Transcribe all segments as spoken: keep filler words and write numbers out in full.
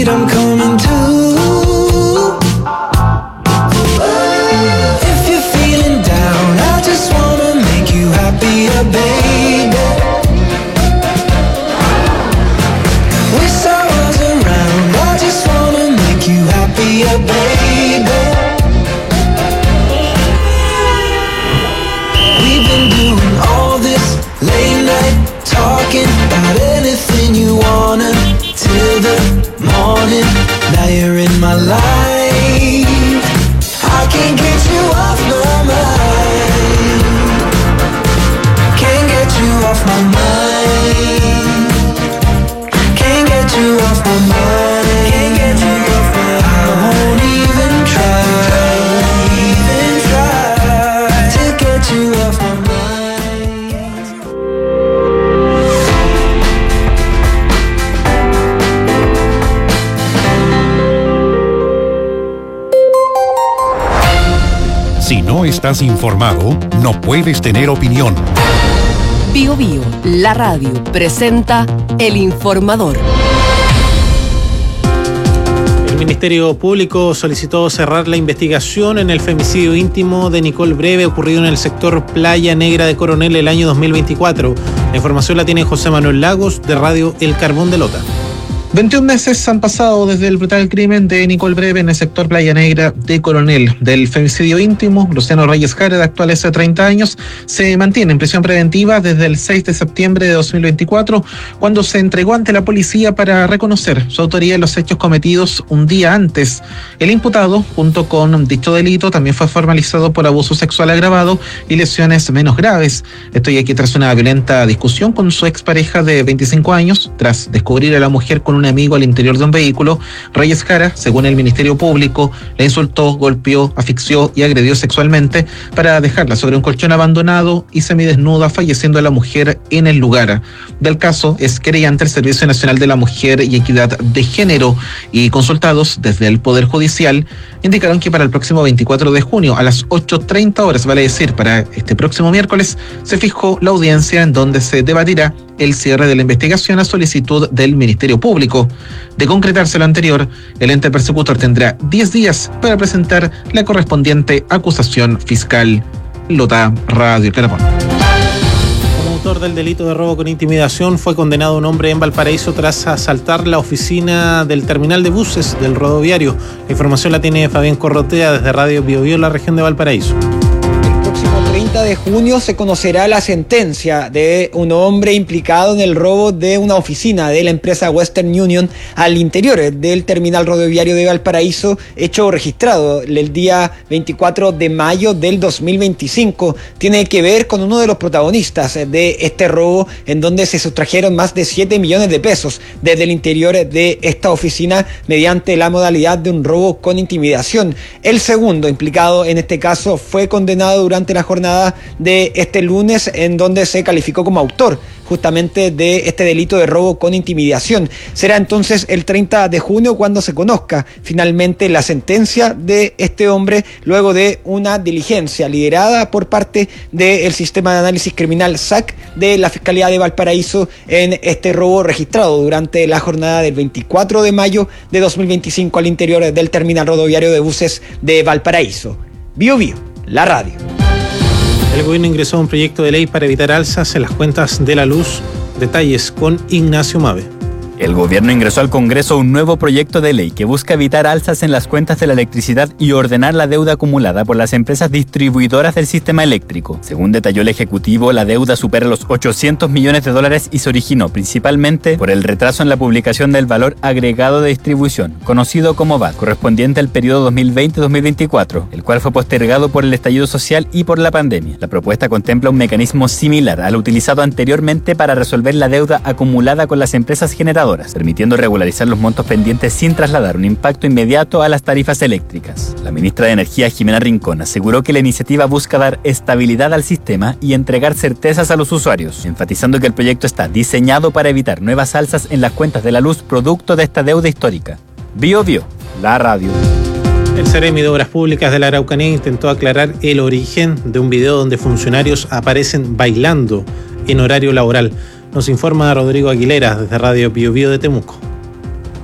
beat, I'm coming to. If you're feeling down, I just wanna make you happier, baby. Wish I was around, I just wanna make you happier, baby. We've been doing all this late night talking about anything you wanna till the morning. Now you're in my life, I can't get you off my mind. Can't get you off my mind. Can't get you off my mind. Can't get you off my mind. I won't even try, even try to get you off my mind. Si no estás informado, no puedes tener opinión. Bio Bio, la radio, presenta El Informador. El Ministerio Público solicitó cerrar la investigación en el femicidio íntimo de Nicole Breve ocurrido en el sector Playa Negra de Coronel el año dos mil veinticuatro. La información la tiene José Manuel Lagos de Radio El Carbón de Lota. veintiún meses han pasado desde el brutal crimen de Nicole Breve en el sector Playa Negra de Coronel. Del femicidio íntimo, Luciano Reyes Jara, de actuales treinta años, se mantiene en prisión preventiva desde el seis de septiembre de dos mil veinticuatro, cuando se entregó ante la policía para reconocer su autoría en los hechos cometidos un día antes. El imputado, junto con dicho delito, también fue formalizado por abuso sexual agravado y lesiones menos graves. Esto y aquí tras una violenta discusión con su expareja de veinticinco años, tras descubrir a la mujer con un amigo al interior de un vehículo, Reyes Jara, según el Ministerio Público, la insultó, golpeó, asfixió y agredió sexualmente para dejarla sobre un colchón abandonado y semidesnuda, falleciendo la mujer en el lugar. Del caso es querellante el Servicio Nacional de la Mujer y Equidad de Género, y consultados desde el Poder Judicial indicaron que para el próximo veinticuatro de junio a las ocho treinta horas, vale decir para este próximo miércoles, se fijó la audiencia en donde se debatirá el cierre de la investigación a solicitud del Ministerio Público. De concretarse lo anterior, el ente persecutor tendrá diez días para presentar la correspondiente acusación fiscal. Lota, Radio El Carbón. Como autor del delito de robo con intimidación fue condenado un hombre en Valparaíso tras asaltar la oficina del terminal de buses del rodoviario. La información la tiene Fabián Corrotea desde Radio Bio Bio, la región de Valparaíso. El treinta de junio se conocerá la sentencia de un hombre implicado en el robo de una oficina de la empresa Western Union al interior del terminal rodoviario de Valparaíso, hecho registrado el día veinticuatro de mayo del dos mil veinticinco. Tiene que ver con uno de los protagonistas de este robo, en donde se sustrajeron más de siete millones de pesos desde el interior de esta oficina mediante la modalidad de un robo con intimidación. El segundo implicado en este caso fue condenado durante la jornada de este lunes, en donde se calificó como autor justamente de este delito de robo con intimidación. Será entonces el treinta de junio cuando se conozca finalmente la sentencia de este hombre, luego de una diligencia liderada por parte del Sistema de Análisis Criminal S A C de la Fiscalía de Valparaíso en este robo registrado durante la jornada del veinticuatro de mayo de dos mil veinticinco al interior del terminal rodoviario de buses de Valparaíso. Bio Bio, la radio. El gobierno ingresó un proyecto de ley para evitar alzas en las cuentas de la luz. Detalles con Ignacio Mave. El gobierno ingresó al Congreso un nuevo proyecto de ley que busca evitar alzas en las cuentas de la electricidad y ordenar la deuda acumulada por las empresas distribuidoras del sistema eléctrico. Según detalló el Ejecutivo, la deuda supera los ochocientos millones de dólares y se originó principalmente por el retraso en la publicación del valor agregado de distribución, conocido como V A T, correspondiente al periodo dos mil veinte a dos mil veinticuatro, el cual fue postergado por el estallido social y por la pandemia. La propuesta contempla un mecanismo similar al utilizado anteriormente para resolver la deuda acumulada con las empresas generadoras, permitiendo regularizar los montos pendientes sin trasladar un impacto inmediato a las tarifas eléctricas. La ministra de Energía, Jimena Rincón, aseguró que la iniciativa busca dar estabilidad al sistema y entregar certezas a los usuarios, enfatizando que el proyecto está diseñado para evitar nuevas alzas en las cuentas de la luz producto de esta deuda histórica. Bio Bio, la radio. El Ceremi de Obras Públicas de la Araucanía intentó aclarar el origen de un video donde funcionarios aparecen bailando en horario laboral. Nos informa Rodrigo Aguilera desde Radio Bio Bio de Temuco.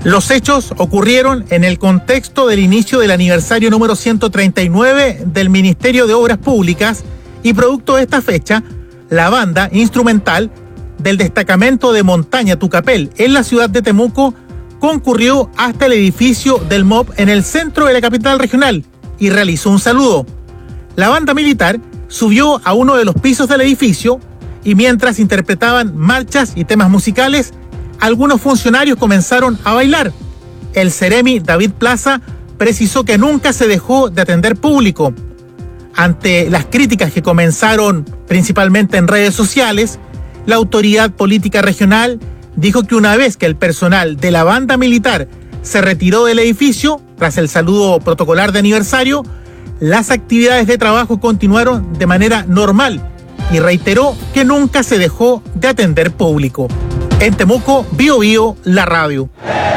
Los hechos ocurrieron en el contexto del inicio del aniversario número ciento treinta y nueve del Ministerio de Obras Públicas y producto de esta fecha, la banda instrumental del destacamento de Montaña Tucapel en la ciudad de Temuco concurrió hasta el edificio del M O B en el centro de la capital regional y realizó un saludo. La banda militar subió a uno de los pisos del edificio y mientras interpretaban marchas y temas musicales, algunos funcionarios comenzaron a bailar. El Ceremi David Plaza precisó que nunca se dejó de atender público. Ante las críticas que comenzaron principalmente en redes sociales, la autoridad política regional dijo que una vez que el personal de la banda militar se retiró del edificio, tras el saludo protocolar de aniversario, las actividades de trabajo continuaron de manera normal y reiteró que nunca se dejó de atender público. En Temuco, Bio Bio, la radio.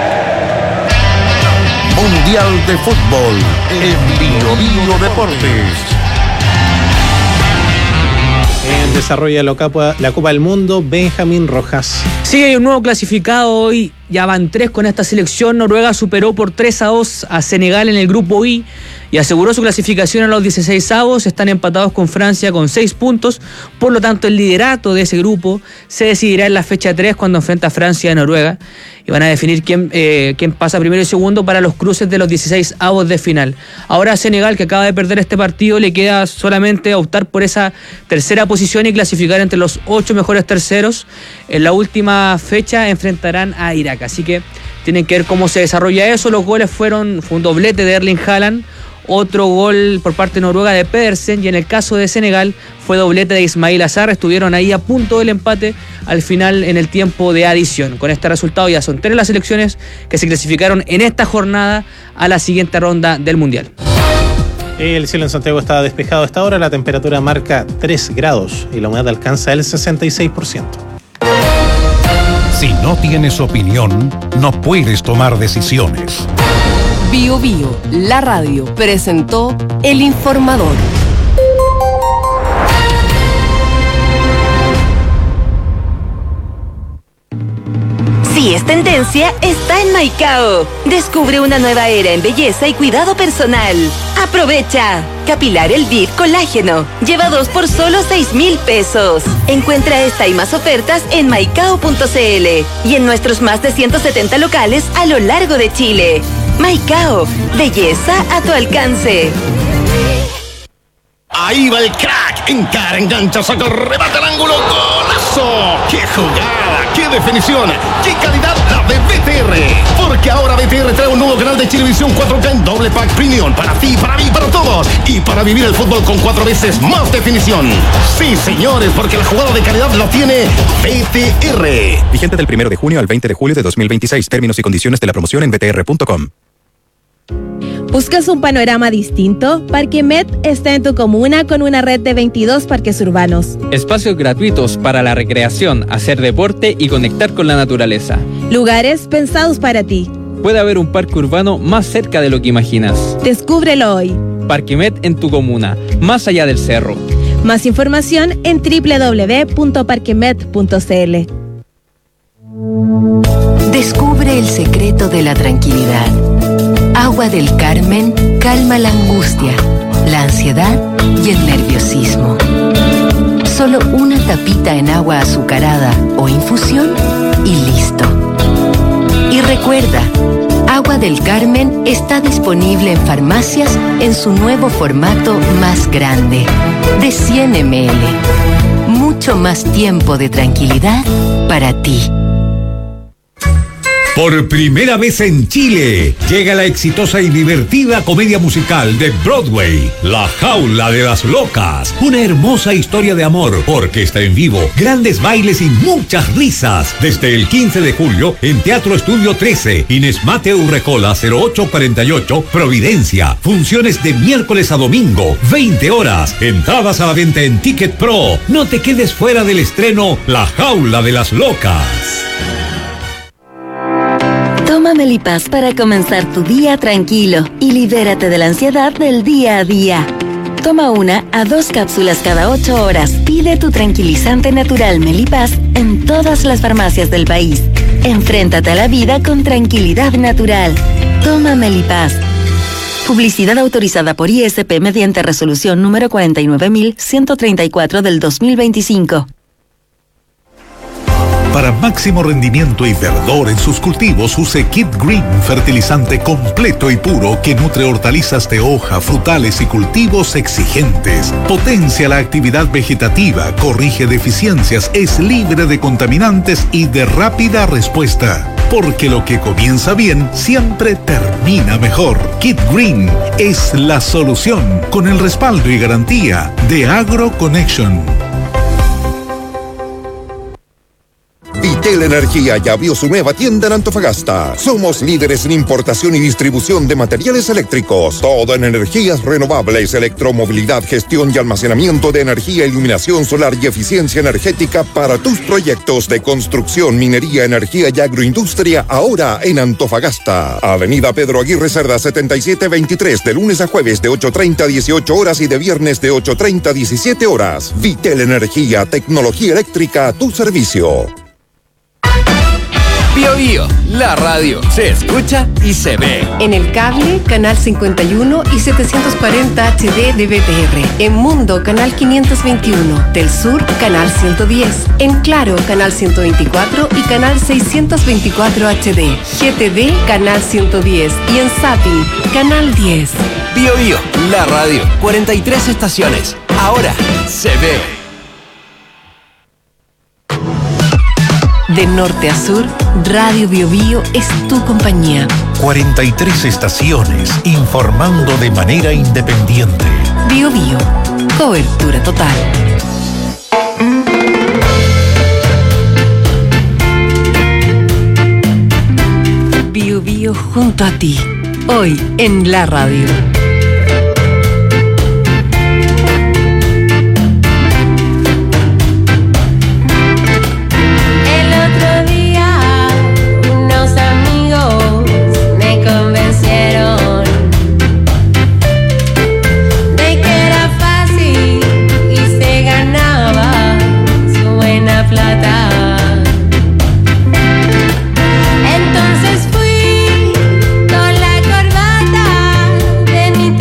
Mundial de Fútbol en Bio Bio Deportes. En desarrollo de la Copa, la Copa del Mundo, Benjamín Rojas. Sí, hay un nuevo clasificado hoy. Ya van tres con esta selección. Noruega superó por tres a dos a Senegal en el grupo I y aseguró su clasificación a los dieciseisavos. Están empatados con Francia con seis puntos. Por lo tanto, el liderato de ese grupo se decidirá en la fecha tres cuando enfrenta a Francia y Noruega. Y van a definir quién, eh, quién pasa primero y segundo para los cruces de los dieciseisavos de final. Ahora a Senegal, que acaba de perder este partido, le queda solamente optar por esa tercera posición y clasificar entre los ocho mejores terceros. En la última fecha enfrentarán a Irak. Así que tienen que ver cómo se desarrolla eso. Los goles fueron, fue un doblete de Erling Haaland, otro gol por parte de Noruega de Pedersen, y en el caso de Senegal fue doblete de Ismail Azar. Estuvieron ahí a punto del empate al final en el tiempo de adición. Con este resultado ya son tres las selecciones que se clasificaron en esta jornada a la siguiente ronda del Mundial. El cielo en Santiago está despejado a esta hora, la temperatura marca tres grados y la humedad alcanza el sesenta y seis por ciento. Si no tienes opinión, no puedes tomar decisiones. Bio Bio, la radio, presentó El Informador. Si es tendencia, está en Maicao. Descubre una nueva era en belleza y cuidado personal. ¡Aprovecha! Capilar Elvive Colágeno. Lleva dos por solo seis mil pesos. Encuentra esta y más ofertas en maicao punto cl y en nuestros más de ciento setenta locales a lo largo de Chile. Maicao, belleza a tu alcance. Ahí va el crack, encara, engancha, saca, remata al ángulo, golazo. ¡Qué jugada! ¡Qué definición! ¡Qué calidad la de B T R! Porque ahora B T R trae un nuevo canal de Chilevisión cuatro K en doble pack premium para ti, para mí, para todos y para vivir el fútbol con cuatro veces más definición. Sí, señores, porque la jugada de calidad la tiene B T R. Vigente del primero de junio al veinte de julio de dos mil veintiséis. Términos y condiciones de la promoción en b t r punto com. ¿Buscas un panorama distinto? Parquemet está en tu comuna con una red de veintidós parques urbanos. Espacios gratuitos para la recreación, hacer deporte y conectar con la naturaleza. Lugares pensados para ti. Puede haber un parque urbano más cerca de lo que imaginas. Descúbrelo hoy. Parquemet en tu comuna, más allá del cerro. Más información en doble u doble u doble u punto parquemet punto cl. Descubre el secreto de la tranquilidad. Agua del Carmen calma la angustia, la ansiedad y el nerviosismo. Solo una tapita en agua azucarada o infusión y listo. Y recuerda, Agua del Carmen está disponible en farmacias en su nuevo formato más grande, de cien mililitros. Mucho más tiempo de tranquilidad para ti. Por primera vez en Chile, llega la exitosa y divertida comedia musical de Broadway, La Jaula de las Locas. Una hermosa historia de amor, orquesta en vivo, grandes bailes y muchas risas. Desde el quince de julio en Teatro Estudio trece, Inés Mateo Urrejola cero ocho cuarenta y ocho, Providencia. Funciones de miércoles a domingo, veinte horas. Entradas a la venta en Ticket Pro. No te quedes fuera del estreno La Jaula de las Locas. Toma Melipaz para comenzar tu día tranquilo y libérate de la ansiedad del día a día. Toma una a dos cápsulas cada ocho horas. Pide tu tranquilizante natural Melipaz en todas las farmacias del país. Enfréntate a la vida con tranquilidad natural. Toma Melipaz. Publicidad autorizada por I S P mediante resolución número cuarenta y nueve mil ciento treinta y cuatro del dos mil veinticinco. Para máximo rendimiento y verdor en sus cultivos, use Kid Green, fertilizante completo y puro que nutre hortalizas de hoja, frutales y cultivos exigentes. Potencia la actividad vegetativa, corrige deficiencias, es libre de contaminantes y de rápida respuesta. Porque lo que comienza bien siempre termina mejor. Kid Green es la solución con el respaldo y garantía de AgroConnection. Vitel Energía ya abrió su nueva tienda en Antofagasta. Somos líderes en importación y distribución de materiales eléctricos. Todo en energías renovables, electromovilidad, gestión y almacenamiento de energía, iluminación solar y eficiencia energética para tus proyectos de construcción, minería, energía y agroindustria, ahora en Antofagasta. Avenida Pedro Aguirre Cerda setenta y siete veintitrés, de lunes a jueves de ocho treinta a dieciocho horas y de viernes de ocho treinta a diecisiete horas. Vitel Energía, tecnología eléctrica a tu servicio. Bio Bio, la radio se escucha y se ve. En el cable, canal cincuenta y uno y setecientos cuarenta H D de B T R. En Mundo, canal quinientos veintiuno. Del Sur, canal ciento diez. En Claro, canal ciento veinticuatro y canal seiscientos veinticuatro H D. G T D, canal ciento diez. Y en Zapping, canal diez. Bio Bio, la radio, cuarenta y tres estaciones. Ahora se ve. De norte a sur, Radio Bio Bio es tu compañía. cuarenta y tres estaciones informando de manera independiente. Bio Bio, cobertura total. Bio Bio junto a ti, hoy en la radio. Entonces fui con la corbata de mi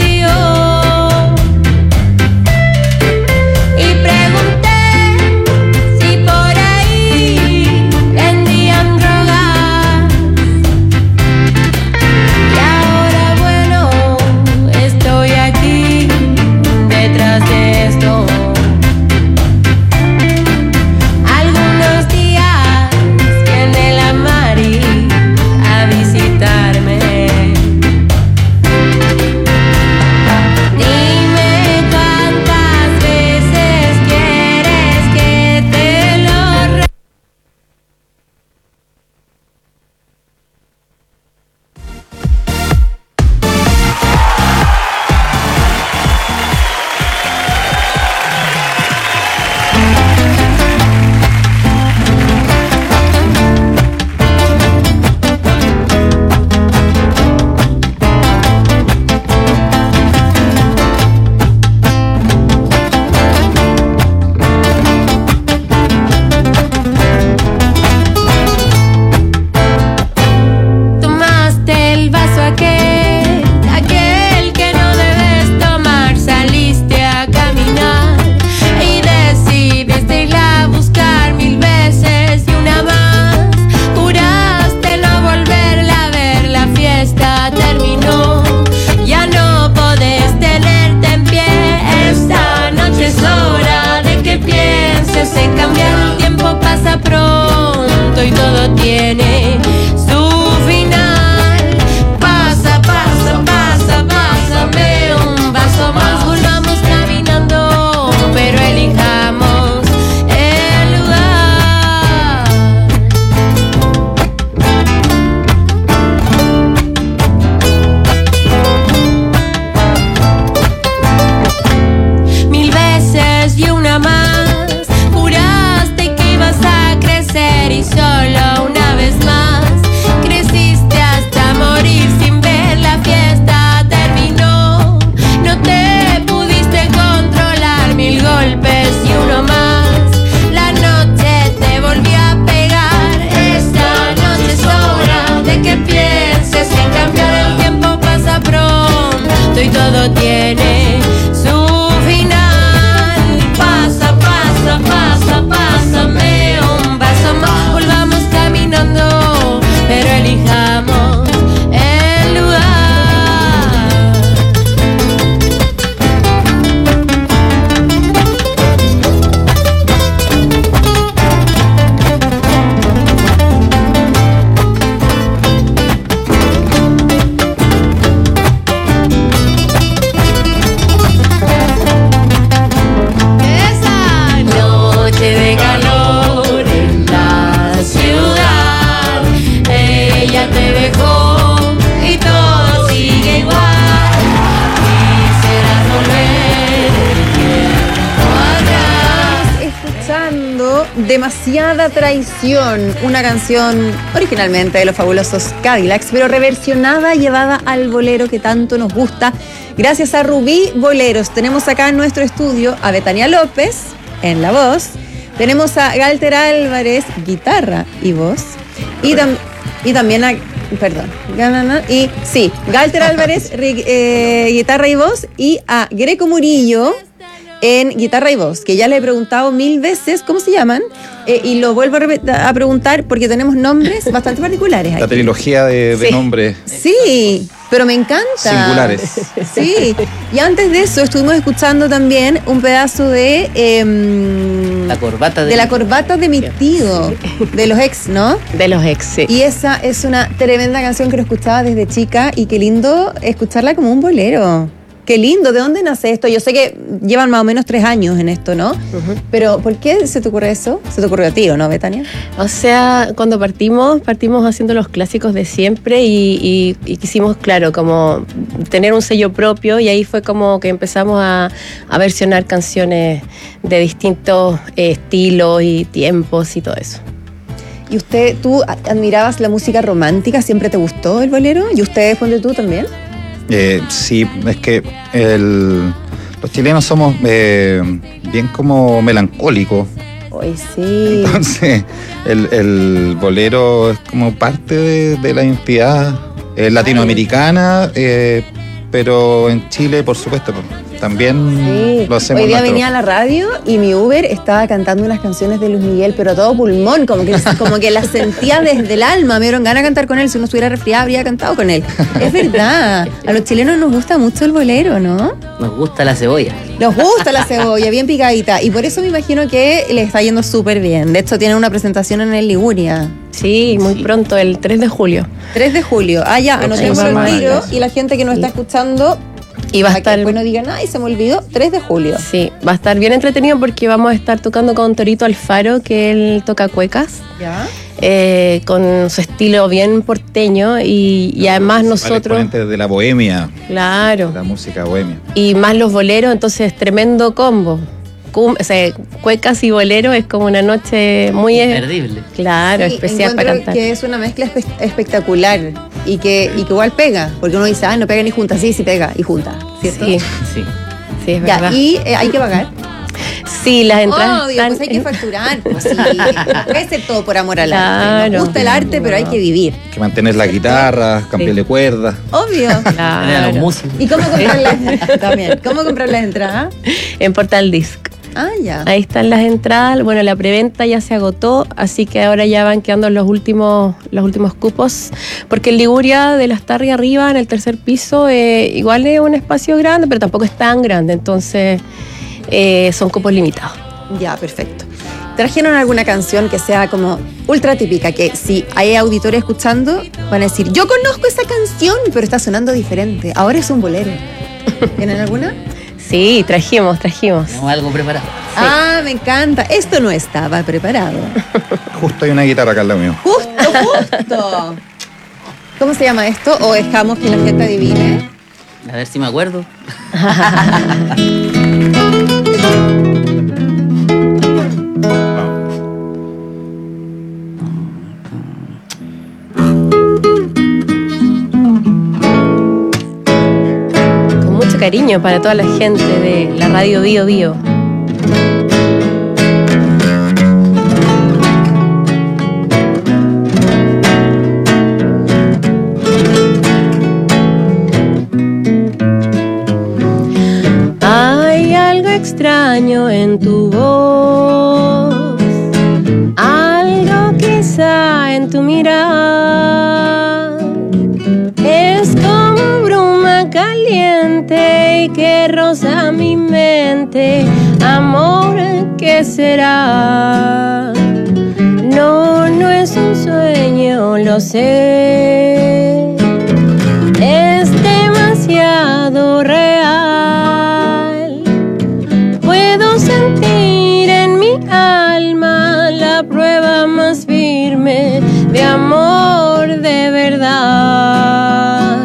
una vez más. Demasiada traición, una canción originalmente de los fabulosos Cadillacs, pero reversionada, llevada al bolero que tanto nos gusta, gracias a Rubí Boleros. Tenemos acá en nuestro estudio a Betania López, en la voz, tenemos a Galter Álvarez, guitarra y voz, y, tam y también a... Perdón, y sí, Galter Álvarez, eh, guitarra y voz, y a Greco Murillo en guitarra y voz, que ya le he preguntado mil veces cómo se llaman, eh, y lo vuelvo a, a preguntar porque tenemos nombres bastante particulares La aquí. trilogía de, de Sí. nombres Sí, pero me encanta. singulares. Sí, y antes de eso estuvimos escuchando también un pedazo de... Eh, La corbata de, de la corbata de mi tío, de los ex, ¿no? De los ex, sí. Y esa es una tremenda canción que lo escuchaba desde chica y qué lindo escucharla como un bolero. Qué lindo, ¿de dónde nace esto? Yo sé que llevan más o menos tres años en esto, ¿no? Uh-huh. Pero ¿por qué se te ocurre eso? ¿Se te ocurrió a ti o no, Betania? O sea, cuando partimos, partimos haciendo los clásicos de siempre y, y, y quisimos, claro, como tener un sello propio, y ahí fue como que empezamos a, a versionar canciones de distintos eh, estilos y tiempos y todo eso. ¿Y usted, tú admirabas la música romántica? ¿Siempre te gustó el bolero? ¿Y ustedes, ponte tú también? Eh, sí, es que el, los chilenos somos eh, bien como melancólicos. Hoy sí. Entonces, el, el bolero es como parte de, de la identidad eh, latinoamericana, eh, pero en Chile, por supuesto, también sí. lo hacemos. Hoy día nuestro. venía a la radio y mi Uber estaba cantando unas canciones de Luis Miguel, pero a todo pulmón, como que, como que las sentía desde el alma. Me dieron ganas de cantar con él. Si uno estuviera resfriado, habría cantado con él. Es verdad. A los chilenos nos gusta mucho el bolero, ¿no? Nos gusta la cebolla. Nos gusta la cebolla, bien picadita. Y por eso me imagino que le está yendo súper bien. De hecho, tienen una presentación en el Liguria. Sí, muy sí. pronto, el tres de julio. tres de julio. Ah, ya, anotemos el tiro. Y la gente que nos sí. está escuchando... Y va a estar, después no digan nada y se me olvidó, tres de julio. Sí, va a estar bien entretenido porque vamos a estar tocando con Torito Alfaro, que él toca cuecas. ¿Ya? Eh, con su estilo bien porteño y, y además nosotros... de la bohemia. Claro. La música bohemia. Y más los boleros, entonces tremendo combo. Cum, o sea, cuecas y bolero es como una noche muy... Imperdible. Claro, sí, especial para cantar. Que es una mezcla espe espectacular y que, y que igual pega, porque uno dice, ah, no pega ni junta, sí, sí pega, y junta, ¿cierto? Sí, sí, sí, es ya, verdad. ¿Y eh, hay que pagar? Sí, las entradas. Obvio, están... pues hay que facturar, pues sí. Puede ser todo por amor al claro. arte. Nos gusta el arte, pero hay que vivir. Hay que mantener la guitarra, cambiarle sí. cuerdas. Obvio. Claro. ¿Y cómo comprar las también? ¿Cómo comprar las entradas? En Portal Disc. Ah, ya. Ahí están las entradas. Bueno, la preventa ya se agotó, así que ahora ya van quedando los últimos los últimos cupos. Porque el Liguria de las Tarri arriba, en el tercer piso, eh, igual es un espacio grande, pero tampoco es tan grande. Entonces, eh, son cupos limitados. Ya, perfecto. ¿Trajeron alguna canción que sea como ultra típica? Que si hay auditores escuchando, van a decir, yo conozco esa canción, pero está sonando diferente. Ahora es un bolero. ¿Tienen alguna? Sí, trajimos, trajimos. Tenemos algo preparado. Sí. Ah, me encanta. Esto no estaba preparado. Justo hay una guitarra acá al lado mío. Justo, justo. ¿Cómo se llama esto? ¿O dejamos que la gente adivine? A ver si me acuerdo. Cariño para toda la gente de la radio Bio Bio. Hay algo extraño en tu voz, algo quizá en tu mirar, es como bruma caliente y que roza mi mente, amor, ¿qué será? No, no es un sueño, lo sé, es demasiado real, puedo sentir en mi alma la prueba más firme de amor de verdad.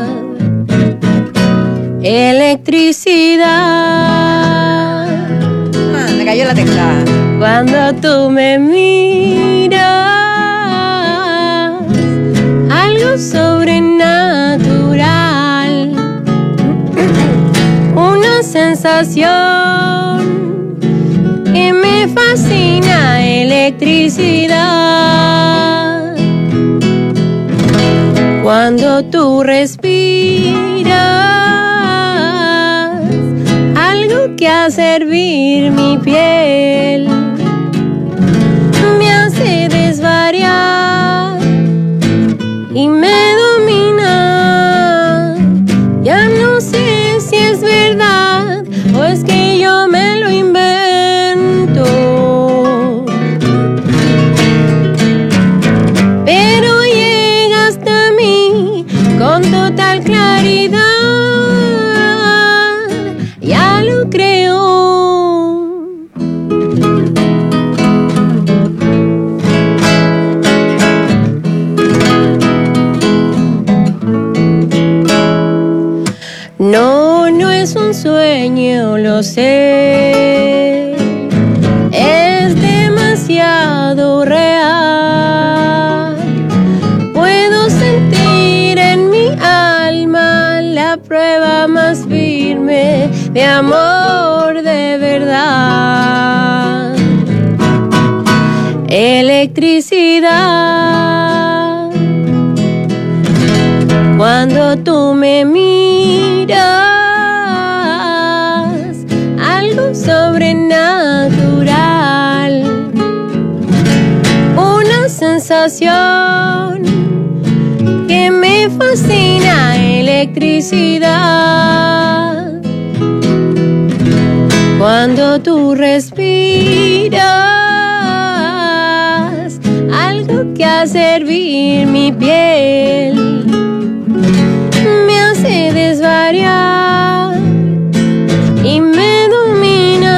Electricidad. Ah, me cayó la tecla. Cuando tú me miras, sensación que me fascina, electricidad. Cuando tú respiras, algo que hace hervir mi piel, me hace desvariar y me domina. Ya no sé si es verdad o es que yo me lo invento, pero llega hasta mí con total claridad. Ya lo creo. No, no es un sueño, lo sé. Es demasiado real. Puedo sentir en mi alma la prueba más firme de amor de verdad. Electricidad. Cuando tú me miras, algo sobrenatural, una sensación que me fascina, electricidad. Cuando tú respiras, algo que hace hervir mi piel, me hace desvariar y me domina.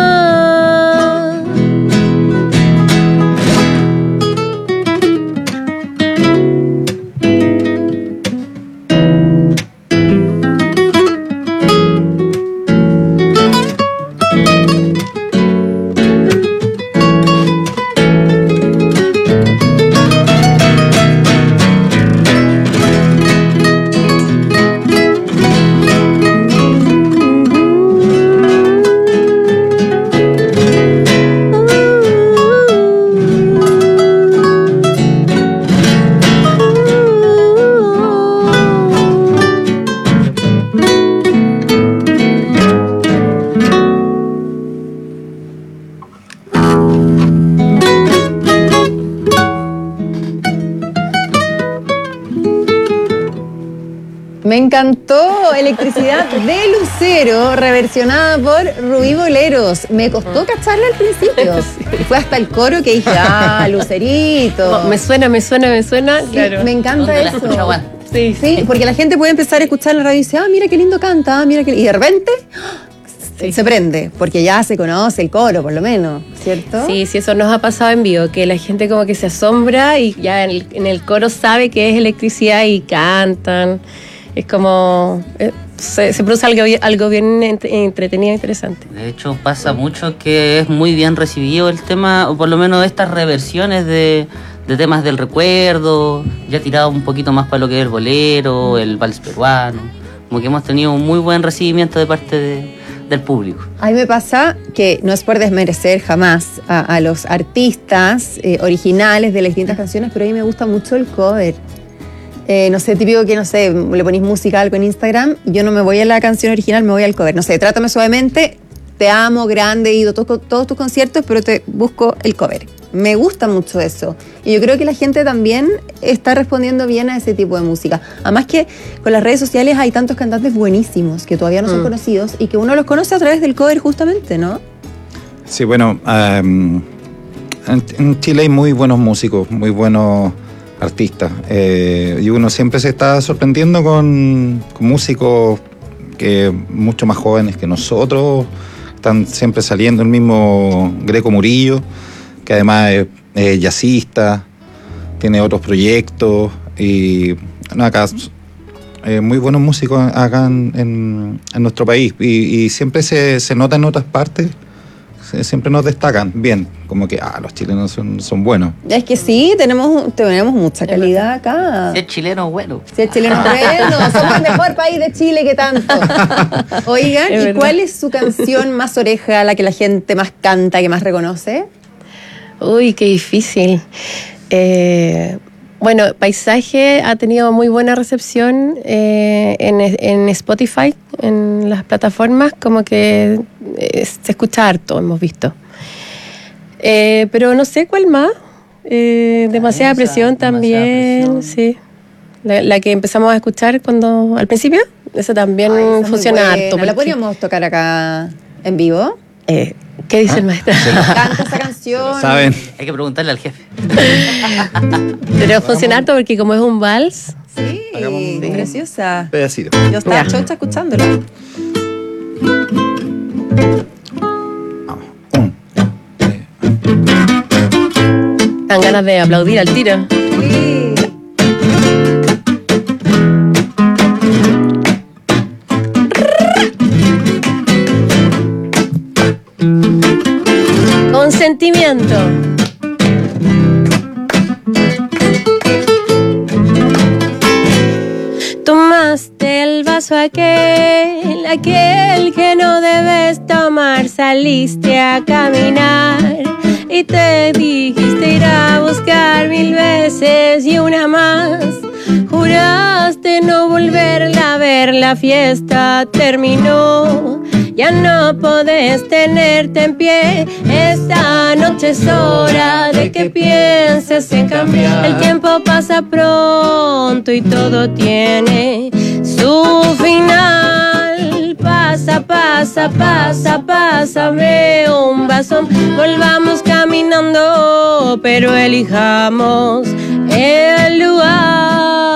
Me encantó Electricidad de Lucero, reversionada por Rubí Boleros. Me costó cacharla al principio. Fue hasta el coro que dije, ah, Lucerito. Me suena, me suena, me suena. Sí, Claro. me encanta ¿Dónde la eso. escuchaba? Sí, Sí, porque la gente puede empezar a escuchar la radio y dice, ah, mira qué lindo canta, ah, mira qué... Y de repente se, se prende, porque ya se conoce el coro, por lo menos, ¿cierto? Sí, sí, eso nos ha pasado en vivo, que la gente como que se asombra y ya en el, en el coro sabe que es electricidad y cantan. Es como... eh, se, se produce algo, bien- algo bien ent- entretenido e interesante. De hecho, pasa mucho que es muy bien recibido el tema, o por lo menos estas reversiones de, de temas del recuerdo, ya tirado un poquito más para lo que es el bolero, el vals peruano. Como que hemos tenido un muy buen recibimiento de parte de- del público. A mí me pasa que no es por desmerecer jamás a, a los artistas eh, originales de las distintas canciones, pero a mí me gusta mucho el cover. Eh, no sé, típico que, no sé, le ponís música a algo en Instagram, yo no me voy a la canción original, me voy al cover. No sé, Trátame Suavemente, te amo, grande, he ido a todos, todos tus conciertos, pero te busco el cover. Me gusta mucho eso. Y yo creo que la gente también está respondiendo bien a ese tipo de música. Además que con las redes sociales hay tantos cantantes buenísimos que todavía no son Mm. conocidos y que uno los conoce a través del cover justamente, ¿no? Sí, bueno, um, en, en Chile hay muy buenos músicos, muy buenos artistas. Eh, y uno siempre se está sorprendiendo con, con músicos que mucho más jóvenes que nosotros. Están siempre saliendo, el mismo Greco Murillo, que además es, es jazzista, tiene otros proyectos. Y no, acá eh, muy buenos músicos acá en, en, en nuestro país. Y, y siempre se, se nota en otras partes. siempre nos destacan bien, como que ah, los chilenos son, son buenos. Es que sí, tenemos, tenemos mucha calidad acá. Si es chileno, bueno. Si es chileno, bueno. Somos el mejor país de Chile, que tanto. Oigan, ¿y cuál es su canción más oreja, la que la gente más canta, que más reconoce? Uy, qué difícil. Eh, bueno, Paisaje ha tenido muy buena recepción eh, en, en Spotify, en las plataformas, como que eh, se escucha harto, hemos visto. Eh, pero no sé cuál más. Eh, demasiada Esa, presión también, demasiada presión. sí. La, la que empezamos a escuchar cuando al principio, esa también Ay, esa es muy funciona buena. harto. ¿La porque- podríamos tocar acá en vivo? Eh, ¿Qué dice el maestro? Canta esa canción. ¿Saben? Hay que preguntarle al jefe. Pero funciona harto porque como es un vals. Sí, preciosa. Pedacito. Yo estaba Ya. chocha escuchándolo. Dan ganas de aplaudir al tiro. Sí. Consentimiento. Tomaste el vaso aquel, aquel que no debes tomar. Saliste a caminar y te dijiste ir a buscar mil veces y una más. Juraste no volverla a ver, la fiesta terminó. Ya no podés tenerte en pie. Esta noche es hora de que pienses en cambiar. El tiempo pasa pronto y todo tiene su final. Pasa, pasa, pasa, pásame un vaso. Volvamos caminando, pero elijamos el lugar.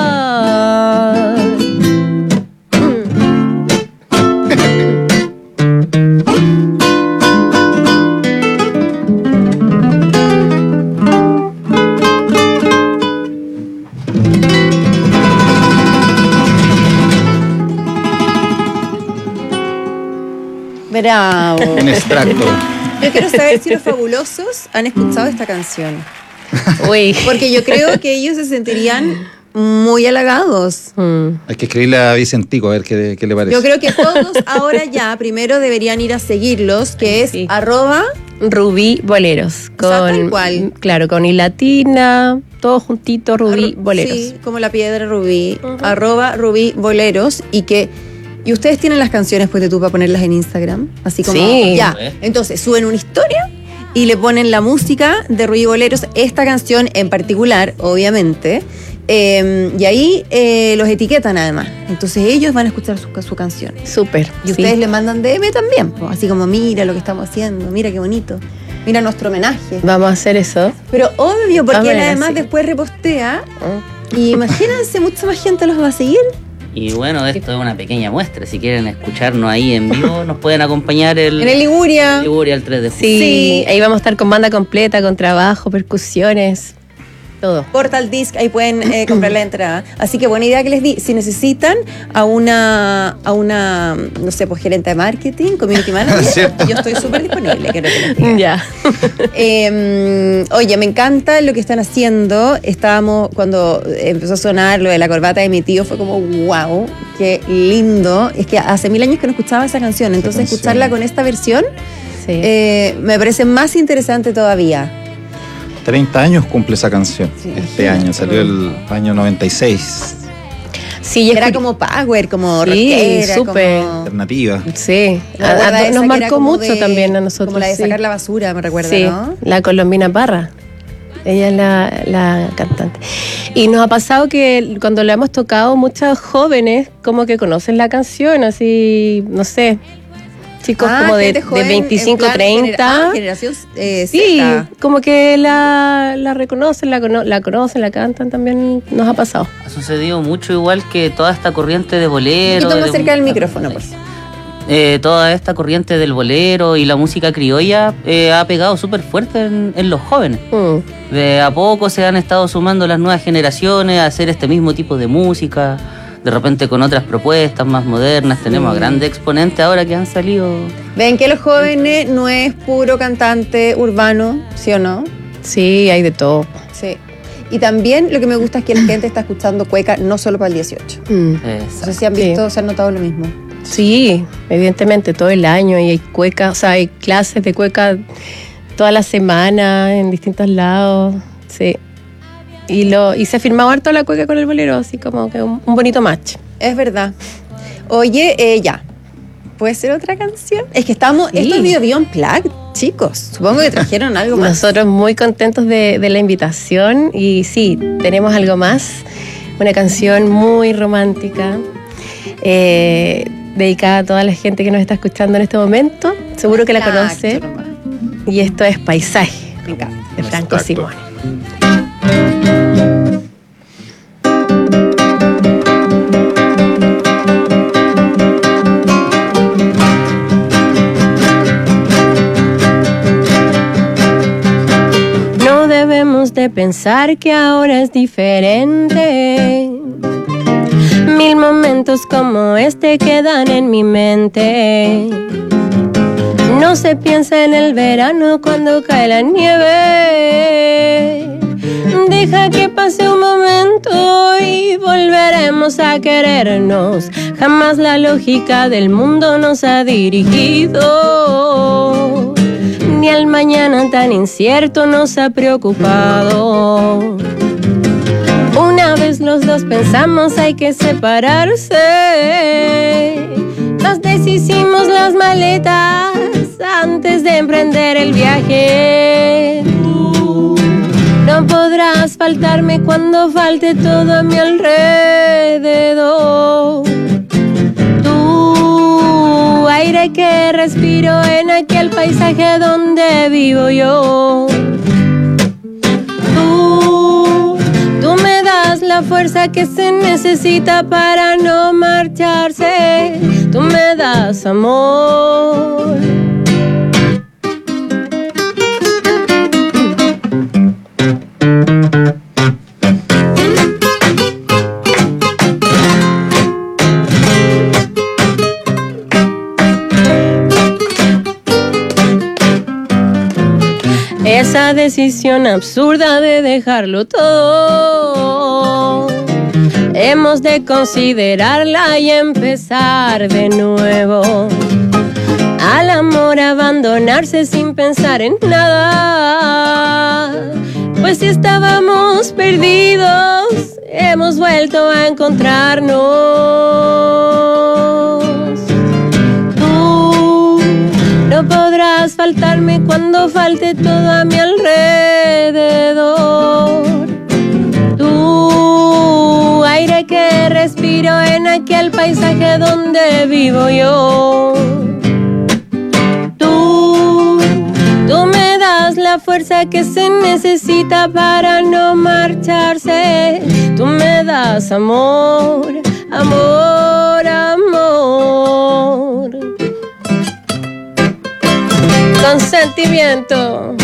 Bravo. Un extracto. Yo quiero saber si los fabulosos han escuchado esta canción. Uy. Porque yo creo que ellos se sentirían muy halagados. Hay que escribirle a Vicentico a ver qué, qué le parece. Yo creo que todos ahora ya primero deberían ir a seguirlos, que es arroba Rubí Boleros. Con, O sea, tal cual. Claro, con I latina, todo juntito, Rubí Boleros. Sí, como la piedra rubí, arroba Rubí Boleros, y que y ustedes tienen las canciones pues de tú para ponerlas en Instagram, así como Sí. ya. Entonces suben una historia y le ponen la música de Rubí Boleros, esta canción en particular, obviamente. Eh, y ahí eh, los etiquetan además. Entonces ellos van a escuchar su, su canción. Súper. Y ustedes le mandan D M también, pues, así como mira lo que estamos haciendo, mira qué bonito, mira nuestro homenaje. Vamos a hacer eso. Pero obvio, porque Vamos a él ver, además sí. después repostea. Y imagínense, mucha más gente los va a seguir. Y bueno, esto es una pequeña muestra. Si quieren escucharnos ahí en vivo, nos pueden acompañar el, En el Liguria. Liguria el tres de julio. Sí, ahí vamos a estar con banda completa, con trabajo, percusiones, todo. Portal Disc, ahí pueden eh, comprar la entrada. Así que buena idea que les di. Si necesitan a una, a una no sé, pues gerente de marketing, community manager, yo estoy súper disponible, quiero que les diga. Ya. Eh, oye, me encanta lo que están haciendo. Estábamos, cuando empezó a sonar lo de la corbata de mi tío, fue como, wow, qué lindo. Es que hace mil años que no escuchaba esa canción, entonces canción. escucharla con esta versión eh, me parece más interesante todavía. treinta años cumple esa canción este año, salió el año noventa y seis. Sí, era como power, como Sí, rockera, súper. como... Alternativa. Sí, Me a- a- recuerda esa nos que era marcó como mucho de- también a nosotros. Como la de sí. sacar la basura, me recuerda, Sí, ¿no? la Colombina Parra. Ella es la, la cantante. Y nos ha pasado que cuando la hemos tocado, muchos jóvenes como que conocen la canción, así, no sé, chicos Ah, como de, gente de joven, en veinticinco, plan genera- treinta. ah, generación eh, Sí, Z. como que la, la reconocen, la, cono- la conocen, la cantan, también nos ha pasado. Ha sucedido mucho igual que toda esta corriente de Un bolero. poquito más de- cerca del micrófono, por favor. eh, toda esta corriente del bolero y la música criolla eh, ha pegado súper fuerte en, en los jóvenes. De a poco se han estado sumando las nuevas generaciones a hacer este mismo tipo de música, de repente con otras propuestas más modernas. Tenemos Mm. a grandes exponentes ahora que han salido. Ven que los jóvenes no es puro cantante urbano, ¿sí o no? Sí, hay de todo. Sí. Y también lo que me gusta es que la gente está escuchando cueca no solo para el dieciocho. Mm. No sé si han visto, se han notado lo mismo. Sí, evidentemente todo el año y hay cueca, o sea, hay clases de cueca toda la semana en distintos lados, sí. Y lo y se ha firmado harto la cueca con el bolero, así como que un, un bonito match. Es verdad. Oye, eh, ya. ¿Puede ser otra canción? Es que estamos, Sí. esto es Bio Bio Unplugged, chicos. Supongo que trajeron algo más. Nosotros muy contentos de, de la invitación y sí, tenemos algo más, una canción muy romántica, eh, dedicada a toda la gente que nos está escuchando en este momento. Seguro que la conoce. Y esto es Paisaje, de Franco Simone. No debemos de pensar que ahora es diferente. Mil momentos como este quedan en mi mente. No se piensa en el verano cuando cae la nieve. Deja que pase un momento y volveremos a querernos. Jamás la lógica del mundo nos ha dirigido, ni al mañana tan incierto nos ha preocupado. Una vez los dos pensamos hay que separarse, nos deshicimos las maletas antes de emprender el viaje. Tú no podrás faltarme cuando falte todo a mi alrededor. Tu aire que respiro en aquel paisaje donde vivo yo. Tú, tú me das la fuerza que se necesita para no marcharse. Tú me das amor. Esa decisión absurda de dejarlo todo, hemos de considerarla y empezar de nuevo. Al amor abandonarse sin pensar en nada, pues si estábamos perdidos, hemos vuelto a encontrarnos. Tú no podrás faltarme cuando falte todo a mi alrededor. Tu aire que respiro en aquel paisaje donde vivo yo. Tú, tú me das la fuerza que se necesita para no marcharse. Tú me das amor, amor, amor. Consentimiento.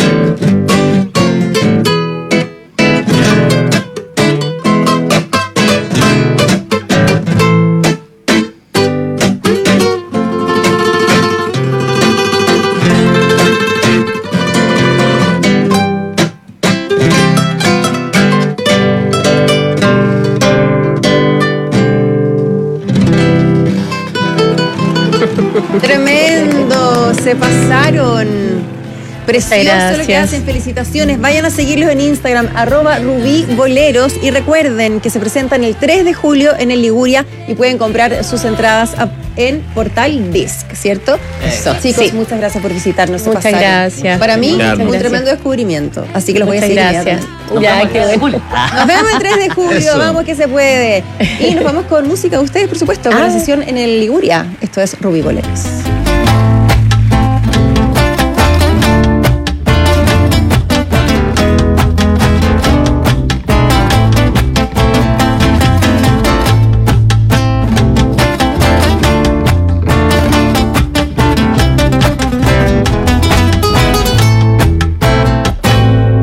Tremendo, se pasaron. Precioso Gracias. lo que hacen, felicitaciones. Vayan a seguirlos en Instagram, arroba Rubí Boleros. Y recuerden que se presentan el tres de julio en el Liguria y pueden comprar sus entradas a- en Portal Disc, ¿cierto? Eso. Chicos, Sí. muchas gracias por visitarnos. se Muchas pasaron. gracias. Para mí, Muchas un gracias. tremendo descubrimiento. Así que los voy a Muchas seguir gracias. inmediatamente. Ya, qué bueno. Nos vemos el tres de julio, Eso. vamos que se puede. Y nos vamos con música, ustedes, por supuesto, con Ah. la sesión en el Liguria. Esto es Rubí Boleros.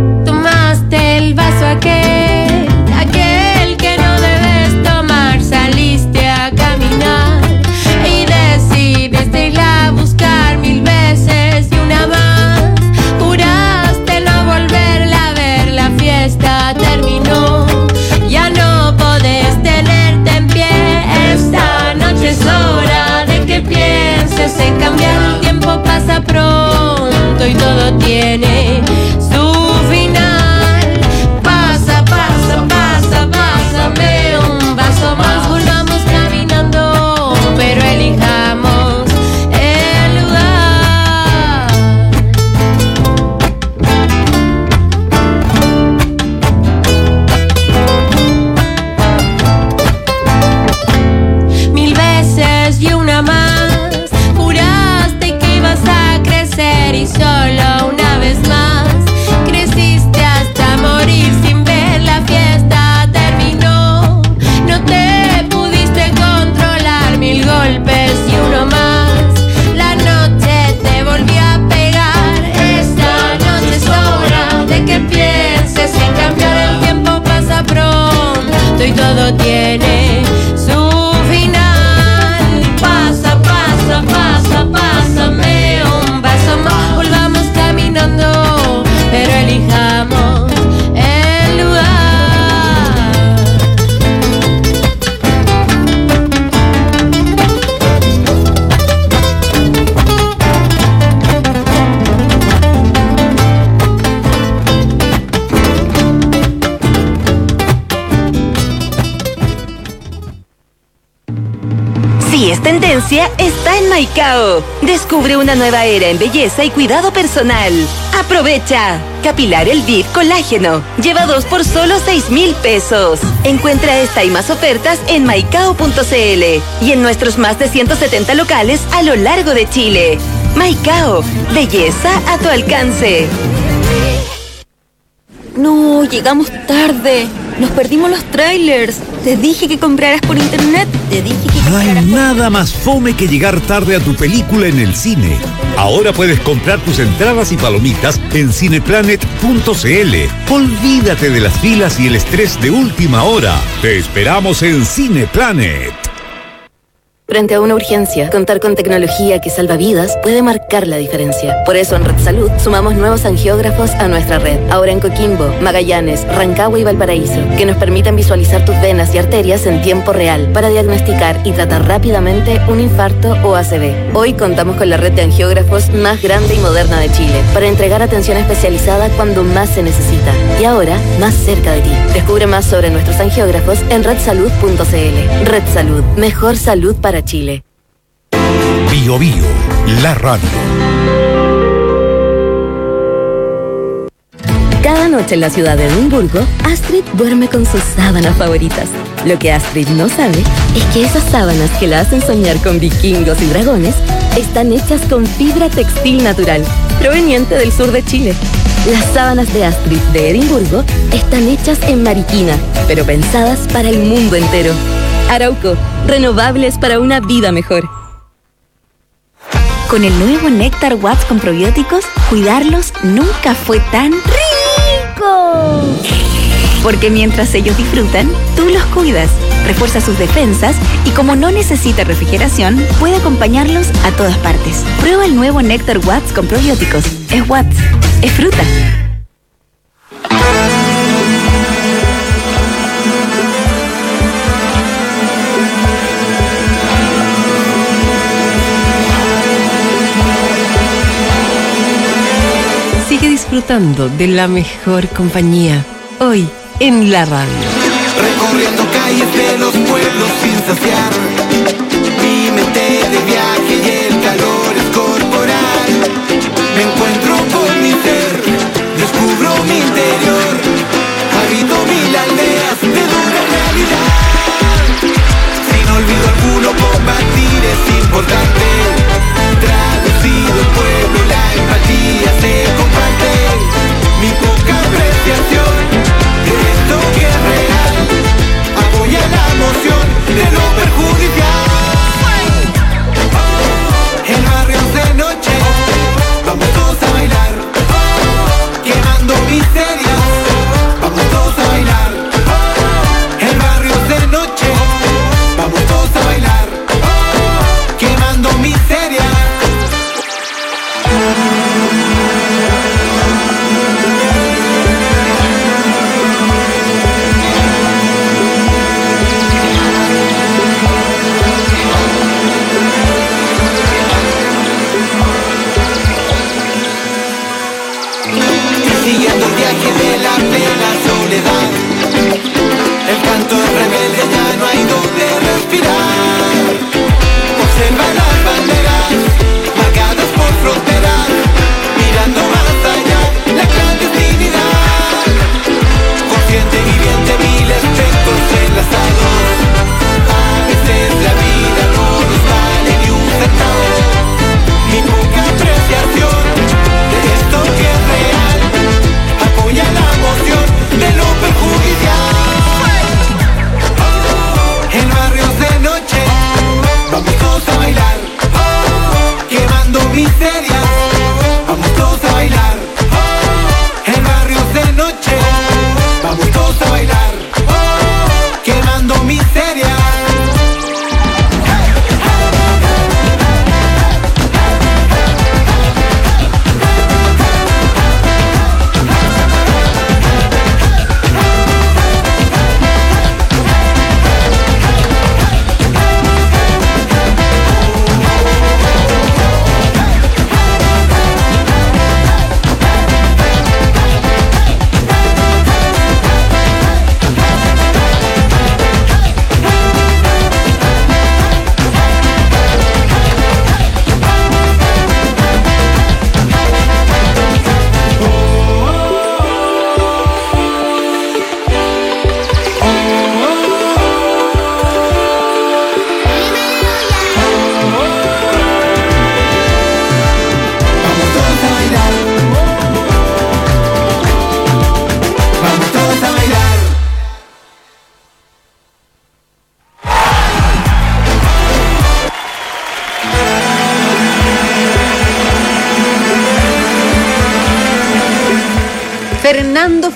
Tomaste el vaso aquel, aquel que no debes tomar, salud. todo tiene su final. Pasa, pasa, pasa, pásame un vaso más. Volvamos caminando, pero elijamos el lugar. Mil veces y una más juraste que ibas a crecer y solo una vez más creciste hasta morir sin ver la fiesta terminó. No te pudiste controlar, mil golpes y uno más. La noche te volvió a pegar. Esta noche es hora de que pienses en cambiar. El tiempo pasa pronto y todo tiene su final. Pasa, pasa, pasa, pásame un vaso más. Volvamos caminando, pero elijamos el lugar. Si es tendencia, está en Maicao. Descubre una nueva era en belleza y cuidado personal. Aprovecha. Capilar Elvive Colágeno. Lleva dos por solo seis mil pesos. Encuentra esta y más ofertas en maicao punto cl y en nuestros más de ciento setenta locales a lo largo de Chile. Maicao. Belleza a tu alcance. No, llegamos tarde. Nos perdimos los trailers. Te dije que compraras por internet. Te dije que No hay compraras por... nada más fome que llegar tarde a tu película en el cine. Ahora puedes comprar tus entradas y palomitas en cineplanet punto cl. Olvídate de las filas y el estrés de última hora. Te esperamos en Cineplanet. Frente a una urgencia, contar con tecnología que salva vidas puede marcar la diferencia. Por eso en Red Salud sumamos nuevos angiógrafos a nuestra red. Ahora en Coquimbo, Magallanes, Rancagua y Valparaíso, que nos permiten visualizar tus venas y arterias en tiempo real para diagnosticar y tratar rápidamente un infarto o A C V. Hoy contamos con la red de angiógrafos más grande y moderna de Chile para entregar atención especializada cuando más se necesita. Y ahora, más cerca de ti. Descubre más sobre nuestros angiógrafos en red salud punto cl. Red Salud, mejor salud para Chile. Bio Bio, la radio. Cada noche en la ciudad de Edimburgo, Astrid duerme con sus sábanas favoritas. Lo que Astrid no sabe es que esas sábanas que la hacen soñar con vikingos y dragones están hechas con fibra textil natural, proveniente del sur de Chile. Las sábanas de Astrid de Edimburgo están hechas en Mariquina, pero pensadas para el mundo entero. Arauco, renovables para una vida mejor. Con el nuevo Néctar Watts con probióticos, cuidarlos nunca fue tan rico. Porque mientras ellos disfrutan, tú los cuidas, refuerza sus defensas y como no necesita refrigeración, puede acompañarlos a todas partes. Prueba el nuevo Néctar Watts con probióticos. Es Watts, es fruta. Sigue disfrutando de la mejor compañía, hoy en la radio. Recorriendo calles de los pueblos sin saciar mi mente de viaje y el calor es corporal. Me encuentro con mi ser, descubro mi interior, habito mil aldeas de dura realidad. Sin olvido alguno combatir es importante. Traducido el pueblo, la empatía se comparte. Mi poca apreciación de esto que es real apoya la emoción de lo perjudicial.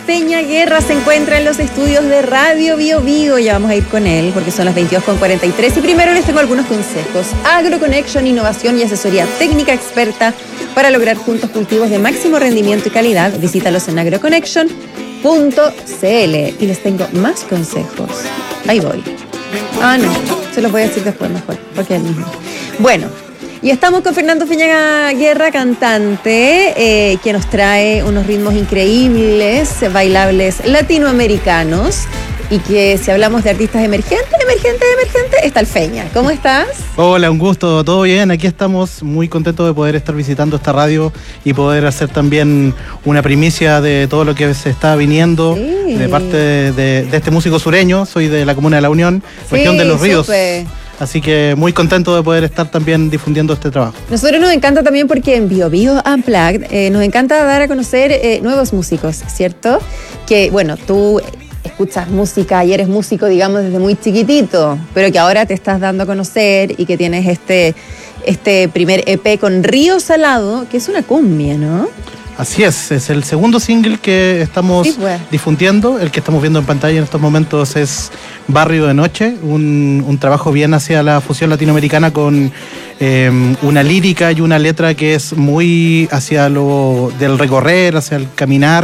Feña Guerra se encuentra en los estudios de Radio Bio Bio. Ya vamos a ir con él porque son las veintidós con cuarenta y tres. Y primero les tengo algunos consejos. AgroConnection, innovación y asesoría técnica experta para lograr juntos cultivos de máximo rendimiento y calidad. Visítalos en agroconnection punto c l. Y les tengo más consejos. Ahí voy. Ah, no. Se los voy a decir después mejor, porque es el mismo. Bueno. Y estamos con Fernando Feña Guerra, cantante, eh, que nos trae unos ritmos increíbles, bailables latinoamericanos. Y que si hablamos de artistas emergentes, emergentes, emergentes, está el Feña. ¿Cómo estás? Hola, un gusto, todo bien. Aquí estamos muy contentos de poder estar visitando esta radio y poder hacer también una primicia de todo lo que se está viniendo sí. de parte de, de, de este músico sureño. Soy de la comuna de La Unión, sí, región de Los Ríos. Super. Así que muy contento de poder estar también difundiendo este trabajo. Nosotros nos encanta también porque en Bio Bio Unplugged eh, nos encanta dar a conocer eh, nuevos músicos, ¿cierto? Que, bueno, tú escuchas música y eres músico, digamos, desde muy chiquitito, pero que ahora te estás dando a conocer y que tienes este, este primer E P con Río Salado, que es una cumbia, ¿no? Así es, es el segundo single que estamos sí, pues. difundiendo. El que estamos viendo en pantalla en estos momentos es Barrio de Noche, un, un trabajo bien hacia la fusión latinoamericana con eh, una lírica y una letra que es muy hacia lo del recorrer, hacia el caminar.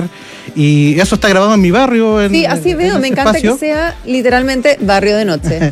Y eso está grabado en mi barrio. En, sí, así en, veo, en me encanta espacio. Que sea literalmente Barrio de Noche.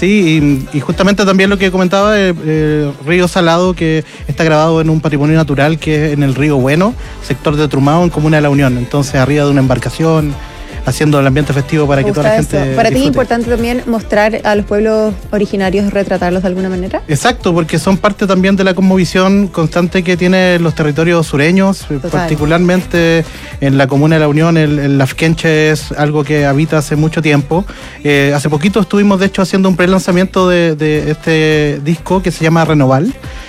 Sí, y, y justamente también lo que comentaba, eh, eh, Río Salado, que está grabado en un patrimonio natural que es en el Río Bueno, sector de Trumao, en Comuna de La Unión. Entonces, arriba de una embarcación, haciendo el ambiente festivo para que toda la gente eso. Para disfrute. ti es importante también mostrar a los pueblos originarios, retratarlos de alguna manera. Exacto, porque son parte también de la cosmovisión constante que tienen los territorios sureños. Total. Particularmente en la Comuna de La Unión, el, el lafkenche es algo que habita hace mucho tiempo. Eh, hace poquito estuvimos de hecho haciendo un pre-lanzamiento de, de este disco que se llama Renoval.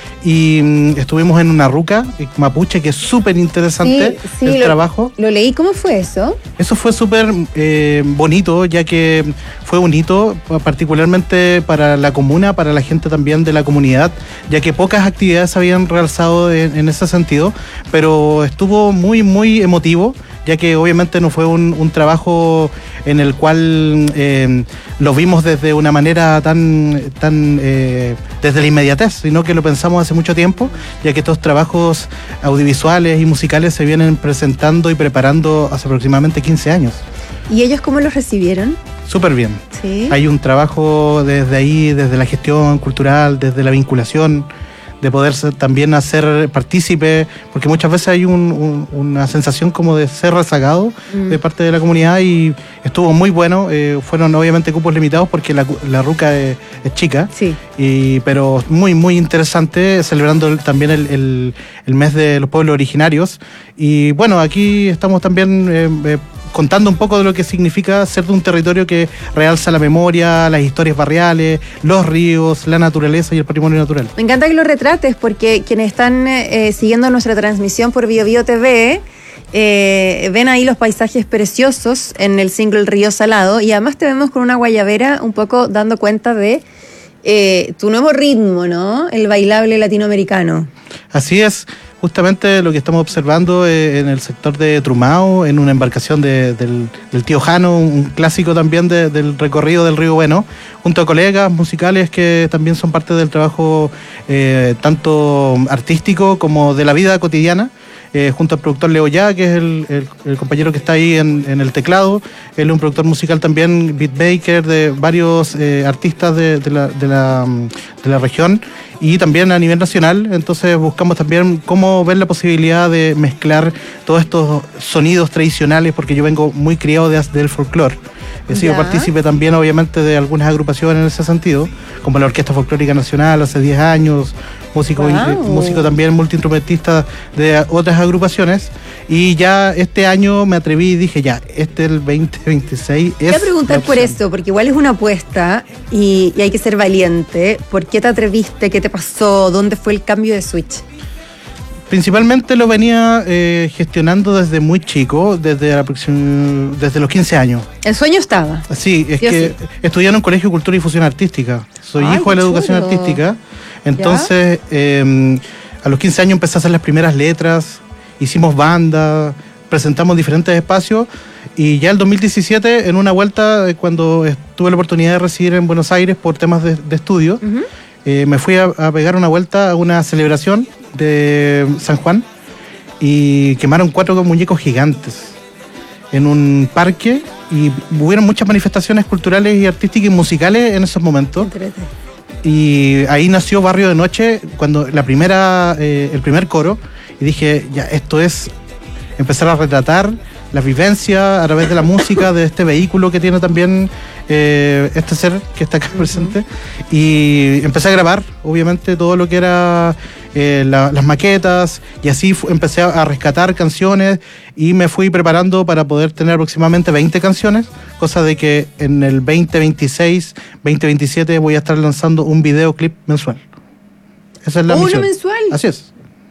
Y mm, estuvimos en una ruca mapuche que es súper interesante sí, sí, el lo, trabajo. Lo leí, ¿cómo fue eso? Eso fue súper eh, bonito, ya que fue un hito particularmente para la comuna, para la gente también de la comunidad, ya que pocas actividades se habían realizado en, en ese sentido, pero estuvo muy, muy emotivo, ya que obviamente no fue un, un trabajo en el cual eh, lo vimos desde una manera tan, tan eh, desde la inmediatez, sino que lo pensamos hace mucho tiempo, ya que estos trabajos audiovisuales y musicales se vienen presentando y preparando hace aproximadamente quince años. ¿Y ellos cómo los recibieron? Súper bien. ¿Sí? Hay un trabajo desde ahí, desde la gestión cultural, desde la vinculación, de poder ser, también hacer partícipe, porque muchas veces hay un, un, una sensación como de ser rezagado mm. de parte de la comunidad y estuvo muy bueno. Eh, fueron obviamente cupos limitados porque la, la ruca es, es chica, sí. y, pero muy, muy interesante, celebrando el, también el, el, el mes de los pueblos originarios. Y bueno, aquí estamos también eh, eh, contando un poco de lo que significa ser de un territorio que realza la memoria, las historias barriales, los ríos, la naturaleza y el patrimonio natural. Me encanta que lo retrates porque quienes están eh, siguiendo nuestra transmisión por Bio Bio T V eh, ven ahí los paisajes preciosos en el single Río Salado y además te vemos con una guayabera un poco dando cuenta de eh, tu nuevo ritmo, ¿no? El bailable latinoamericano. Así es. Justamente lo que estamos observando eh, en el sector de Trumao, en una embarcación de, del, del tío Jano, un clásico también de, del recorrido del Río Bueno, junto a colegas musicales que también son parte del trabajo eh, tanto artístico como de la vida cotidiana. Eh, junto al productor Leo Ya, que es el, el, el compañero que está ahí en, en el teclado. Él es un productor musical también, beatmaker de varios eh, artistas de, de, la, de, la, de la región y también a nivel nacional. Entonces buscamos también cómo ver la posibilidad de mezclar todos estos sonidos tradicionales, porque yo vengo muy criado de, del folclore. He sido ya. partícipe también, obviamente, de algunas agrupaciones en ese sentido, como la Orquesta Folclórica Nacional hace diez años, músico, wow. músico también multiinstrumentista de otras agrupaciones. Y ya este año me atreví y dije, ya, este el veinte veintiséis es. Voy a preguntar por esto, porque igual es una apuesta y, y hay que ser valiente. ¿Por qué te atreviste? ¿Qué te pasó? ¿Dónde fue el cambio de switch? Principalmente lo venía eh, gestionando desde muy chico, desde, la, desde los quince años. ¿El sueño estaba? Sí, es ¿Sí que sí? estudié en un colegio de cultura y difusión artística. Soy Ay, hijo de la chulo. educación artística. Entonces, eh, a los quince años empecé a hacer las primeras letras, hicimos banda, presentamos diferentes espacios y ya el dos mil diecisiete, en una vuelta, cuando tuve la oportunidad de residir en Buenos Aires por temas de, de estudio, uh-huh. eh, me fui a, a pegar una vuelta a una celebración de San Juan y quemaron cuatro muñecos gigantes en un parque y hubieron muchas manifestaciones culturales y artísticas y musicales en esos momentos. Y ahí nació Barrio de Noche, cuando la primera, eh, el primer coro, y dije, ya, esto es empezar a retratar la vivencia a través de la música de este vehículo que tiene también eh, este ser que está acá presente. Y empecé a grabar, obviamente, todo lo que era eh, la, las maquetas, y así fu- empecé a, a rescatar canciones y me fui preparando para poder tener aproximadamente veinte canciones, cosa de que en el veinte veintiséis, veinte veintisiete voy a estar lanzando un videoclip mensual. Esa es la ¿Uno misión. mensual? Así es.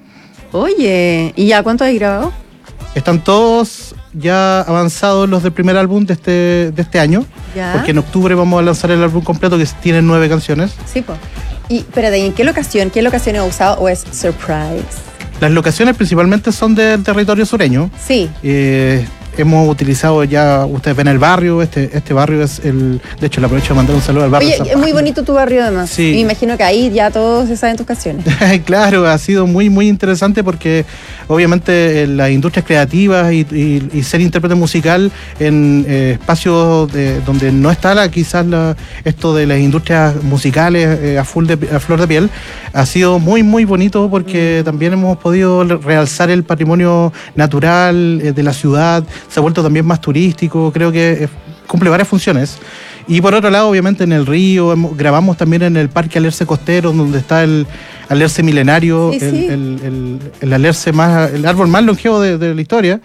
Oye, ¿y ya cuánto has grabado? Están todos ya avanzados los del primer álbum de este, de este año, Ya. porque en octubre vamos a lanzar el álbum completo que tiene nueve canciones. Sí, pues. Y, espérate, ¿y en qué locación? ¿Qué locación he usado o es surprise? Las locaciones principalmente son del territorio sureño. Sí. Eh, hemos utilizado ya, ustedes ven el barrio, este, este barrio es el, de hecho le aprovecho de mandar un saludo al barrio. Oye, es muy bonito tu barrio además. Sí. Me imagino que ahí ya todos se saben tus canciones. Claro, ha sido muy muy interesante porque obviamente eh, las industrias creativas y, y, y ser intérprete musical en eh, espacios de, donde no está la, quizás la, esto de las industrias musicales eh, a, full de, a flor de piel, ha sido muy muy bonito porque mm. también hemos podido realzar el patrimonio natural eh, de la ciudad, se ha vuelto también más turístico, creo que eh, cumple varias funciones. Y por otro lado, obviamente en el río, hemos, grabamos también en el Parque Alerce Costero, donde está el alerce milenario, Sí, el, sí. el, el, el alerce más, el árbol más longevo de, de la historia,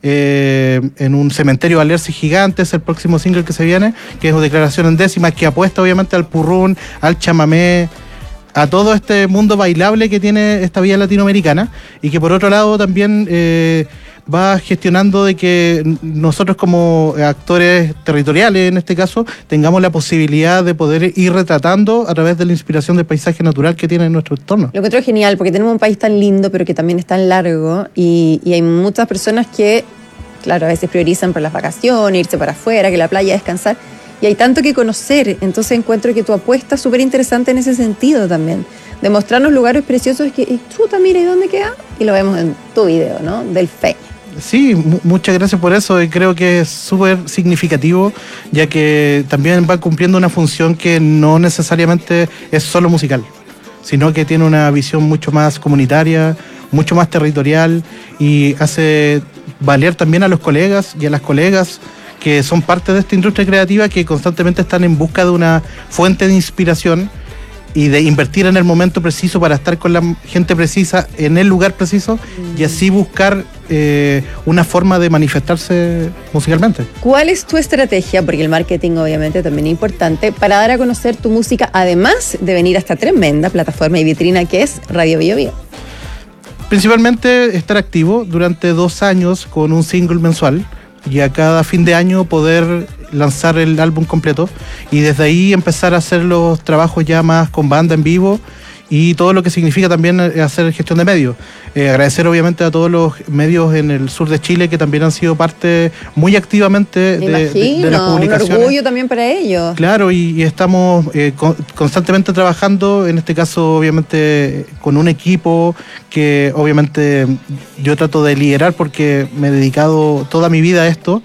eh, en un cementerio alerce gigante, es el próximo single que se viene, que es Declaración en Décimas, que apuesta obviamente al purrún, al chamamé, a todo este mundo bailable que tiene esta vía latinoamericana, y que por otro lado también eh, va gestionando de que nosotros como actores territoriales, en este caso, tengamos la posibilidad de poder ir retratando a través de la inspiración del paisaje natural que tiene en nuestro entorno. Lo encuentro genial porque tenemos un país tan lindo pero que también es tan largo y, y hay muchas personas que, claro, a veces priorizan por las vacaciones, irse para afuera, que la playa, descansar, y hay tanto que conocer. Entonces encuentro que tu apuesta es súper interesante en ese sentido también, de mostrarnos lugares preciosos que, y chuta, mira, ¿y dónde queda? Y lo vemos en tu video, ¿no? Del Feña. Sí, mu- muchas gracias por eso, y creo que es súper significativo, ya que también va cumpliendo una función que no necesariamente es solo musical, sino que tiene una visión mucho más comunitaria, mucho más territorial, y hace valer también a los colegas y a las colegas que son parte de esta industria creativa, que constantemente están en busca de una fuente de inspiración y de invertir en el momento preciso para estar con la gente precisa en el lugar preciso, mm. y así buscar eh, una forma de manifestarse musicalmente. ¿Cuál es tu estrategia? Porque el marketing obviamente también es importante para dar a conocer tu música, además de venir a esta tremenda plataforma y vitrina que es Radio Bio Bio. Principalmente estar activo durante dos años con un single mensual, y a cada fin de año poder lanzar el álbum completo, y desde ahí empezar a hacer los trabajos ya más con banda en vivo y todo lo que significa también hacer gestión de medios. Eh, agradecer obviamente a todos los medios en el sur de Chile que también han sido parte muy activamente de, de, de las publicaciones. Un orgullo también para ellos. Claro, y, y estamos eh, con, constantemente trabajando, en este caso obviamente con un equipo que obviamente yo trato de liderar porque me he dedicado toda mi vida a esto,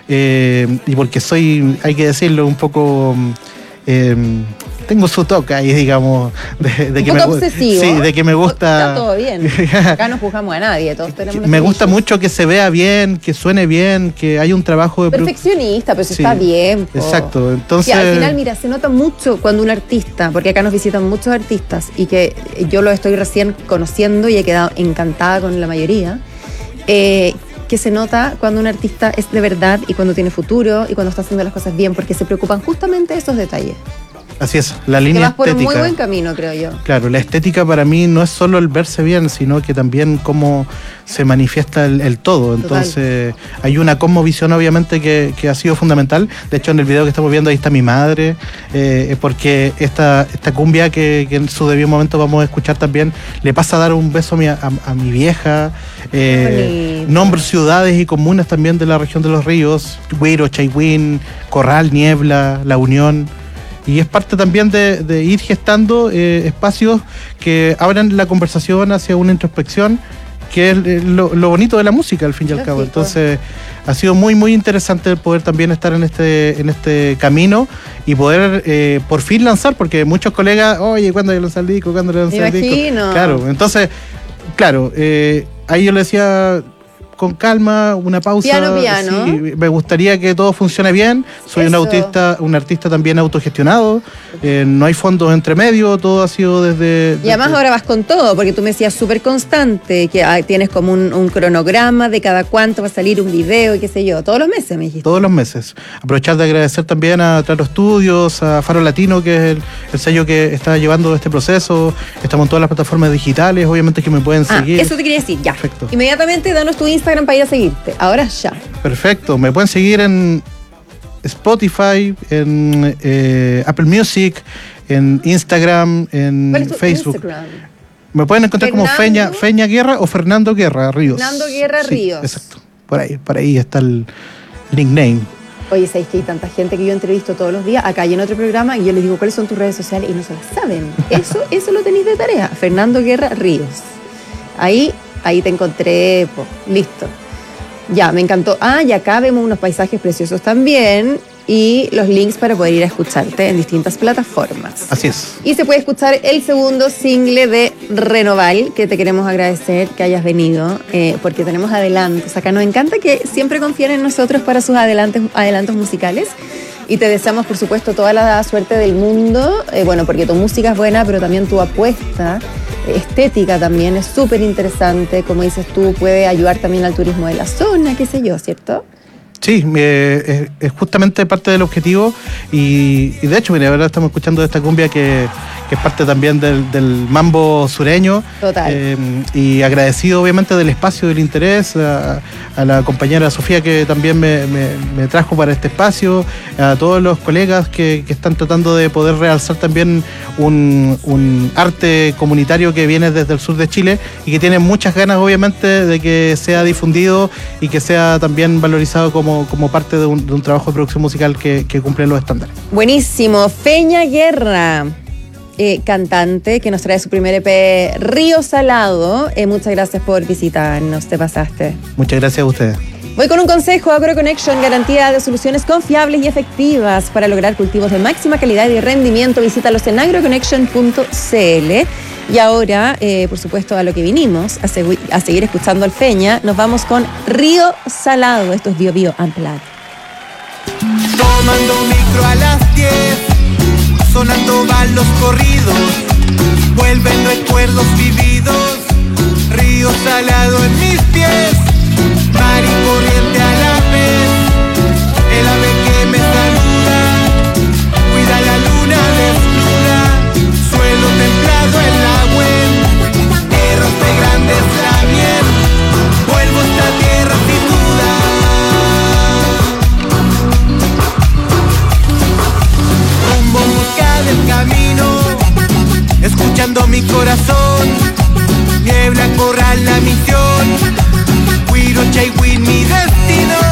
eh, y porque soy, hay que decirlo, un poco... Eh, tengo su toque ahí, digamos, de, de un que poco me obsesivo. Sí, de que me gusta. Está todo bien. Acá no juzgamos a nadie, todos tenemos. Me gusta mucho que se vea bien, que suene bien, que haya un trabajo de perfeccionista, pero eso sí, está bien. Po. Exacto. Entonces, sí, al final, mira, se nota mucho cuando un artista, porque acá nos visitan muchos artistas y que yo los estoy recién conociendo y he quedado encantada con la mayoría. Eh, que se nota cuando un artista es de verdad y cuando tiene futuro y cuando está haciendo las cosas bien, porque se preocupan justamente de esos detalles. Así es, la Que línea vas por un estética. muy buen camino, creo yo. Claro, la estética para mí no es solo el verse bien, sino que también cómo se manifiesta el, el todo. Entonces, Total. hay una cosmovisión obviamente que, que ha sido fundamental. De hecho, en el video que estamos viendo ahí está mi madre, eh, porque esta, esta cumbia que, que en su debido momento vamos a escuchar también, le pasa a dar un beso a mi, a, a mi vieja, eh, nombres, ciudades y comunas también de la región de los ríos, Huiro, Chaihuín, Corral, Niebla, La Unión. Y es parte también de, de ir gestando eh, espacios que abran la conversación hacia una introspección, que es lo, lo bonito de la música al fin y al cabo. Entonces ha sido muy muy interesante poder también estar en este en este camino y poder eh, por fin lanzar, porque muchos colegas, oye, ¿cuándo le lanzar el disco? ¿Cuándo le lanzar el disco? Imagino. Claro, entonces, claro, eh, ahí yo le decía, con calma, una pausa. Piano, piano. Sí, me gustaría que todo funcione bien. Soy un autista, un artista también autogestionado. Eh, no hay fondos entre medio, todo ha sido desde... Y además desde... ahora vas con todo, porque tú me decías súper constante, que ah, tienes como un, un cronograma de cada cuánto va a salir un video y qué sé yo. Todos los meses me dijiste. Todos los meses. Aprovechar de agradecer también a Claro Estudios, a Faro Latino, que es el, el sello que está llevando este proceso. Estamos en todas las plataformas digitales, obviamente que me pueden Ah, seguir. eso te quería decir, ya. Perfecto. Inmediatamente danos tu Instagram para ir a seguirte. Ahora ya. Perfecto. Me pueden seguir en Spotify, en eh, Apple Music, en Instagram, en ¿Cuál es tu Facebook. Instagram? Me pueden encontrar como Fernando- Feña, Feña Guerra o Fernando Guerra Ríos. Fernando Guerra Sí, Ríos. Exacto. Por ahí, por ahí está el nickname. Oye, ¿sabéis que hay tanta gente que yo entrevisto todos los días acá y en otro programa y yo les digo cuáles son tus redes sociales y no se las saben? Eso, eso lo tenéis de tarea. Fernando Guerra Ríos. Ahí, ahí te encontré, po. Listo. Ya, me encantó. Ah, y acá vemos unos paisajes preciosos también y los links para poder ir a escucharte en distintas plataformas. Así es. Y se puede escuchar el segundo single de Renoval, que te queremos agradecer que hayas venido, eh, porque tenemos adelantos. Acá nos encanta que siempre confíen en nosotros para sus adelantos, adelantos musicales. Y te deseamos, por supuesto, toda la suerte del mundo, eh, bueno, porque tu música es buena, pero también tu apuesta eh, estética también es súper interesante. Como dices tú, puede ayudar también al turismo de la zona, qué sé yo, ¿cierto? Sí, eh, es, es justamente parte del objetivo y, y de hecho, mira, ahora estamos escuchando esta cumbia que, que es parte también del, del mambo sureño. Total. Eh, y agradecido obviamente del espacio, del interés, a, a la compañera Sofía que también me, me, me trajo para este espacio, a todos los colegas que, que están tratando de poder realzar también un, un arte comunitario que viene desde el sur de Chile y que tienen muchas ganas obviamente de que sea difundido y que sea también valorizado como como parte de un, de un trabajo de producción musical que, que cumple los estándares. Buenísimo. Feña Guerra, eh, cantante, que nos trae su primer E P Río Salado. Eh, muchas gracias por visitarnos, te pasaste. Muchas gracias a ustedes. Voy con un consejo. AgroConnection, garantía de soluciones confiables y efectivas para lograr cultivos de máxima calidad y rendimiento. Visítalos en agroconnection punto c l. Y ahora, eh, por supuesto, a lo que vinimos, a, segui- a seguir escuchando al Feña, nos vamos con Río Salado. Esto es Bio Bio Unplugged. Tomando micro a las diez, sonando van los corridos, vuelven recuerdos vividos, río salado en mis pies, mar y corriente a la vez, el ave que me saluda, cuida la luna desnuda, suelo templado en la web, erros de grandes la miel, vuelvo a esta tierra sin duda. Rumbo en busca del camino, escuchando mi corazón, niebla corral la misión, Huiro Chaihuín mi destino.